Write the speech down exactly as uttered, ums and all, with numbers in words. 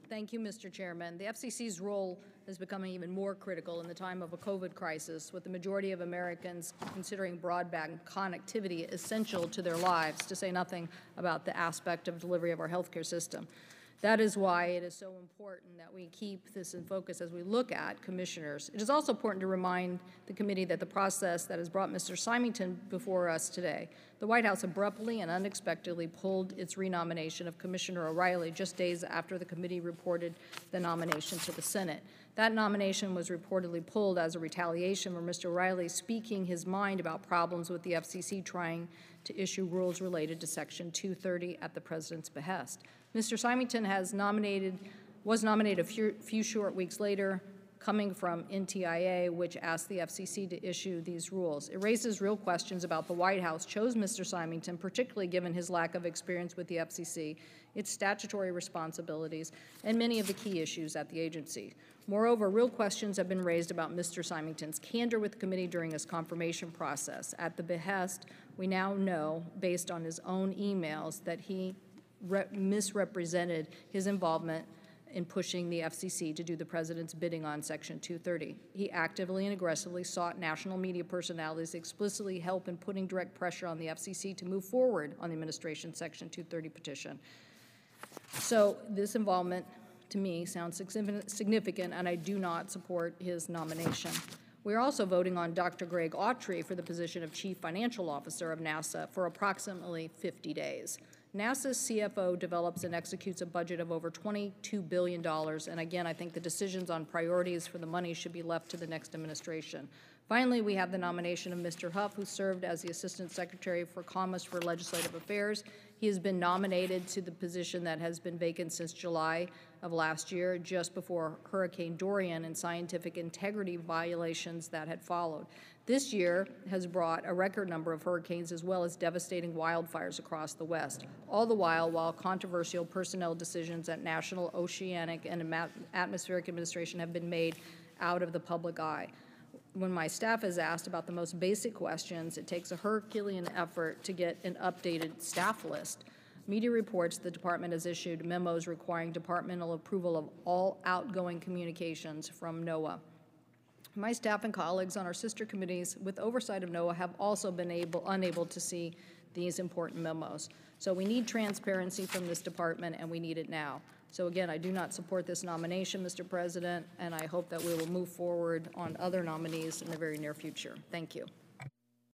Thank you, Mister Chairman. The F C C's role is becoming even more critical in the time of a COVID crisis, with the majority of Americans considering broadband connectivity essential to their lives, to say nothing about the aspect of delivery of our healthcare system. That is why it is so important that we keep this in focus as we look at commissioners. It is also important to remind the committee that the process that has brought Mister Symington before us today, the White House abruptly and unexpectedly pulled its renomination of Commissioner O'Rielly just days after the committee reported the nomination to the Senate. That nomination was reportedly pulled as a retaliation for Mister O'Rielly speaking his mind about problems with the F C C trying to issue rules related to Section two thirty at the President's behest. Mister Symington has nominated, was nominated a few, few short weeks later, coming from N T I A, which asked the F C C to issue these rules. It raises real questions about the White House chose Mister Symington, particularly given his lack of experience with the F C C, its statutory responsibilities, and many of the key issues at the agency. Moreover, real questions have been raised about Mister Symington's candor with the committee during his confirmation process. At the behest, we now know, based on his own emails, that he misrepresented his involvement in pushing the F C C to do the President's bidding on Section two thirty. He actively and aggressively sought national media personalities to explicitly help in putting direct pressure on the F C C to move forward on the administration's Section two thirty petition. So this involvement, to me, sounds significant, and I do not support his nomination. We are also voting on Doctor Greg Autry for the position of Chief Financial Officer of NASA for approximately fifty days. NASA's C F O develops and executes a budget of over twenty-two billion dollars, and again, I think the decisions on priorities for the money should be left to the next administration. Finally, we have the nomination of Mister Huff, who served as the Assistant Secretary for Commerce for Legislative Affairs. He has been nominated to the position that has been vacant since July of last year, just before Hurricane Dorian and scientific integrity violations that had followed. This year has brought a record number of hurricanes as well as devastating wildfires across the West, all the while while controversial personnel decisions at National Oceanic and Atmospheric Administration have been made out of the public eye. When my staff is asked about the most basic questions, it takes a Herculean effort to get an updated staff list. Media reports the department has issued memos requiring departmental approval of all outgoing communications from NOAA. My staff and colleagues on our sister committees with oversight of NOAA have also been able, unable to see these important memos. So we need transparency from this department, and we need it now. So again, I do not support this nomination, Mister President, and I hope that we will move forward on other nominees in the very near future. Thank you.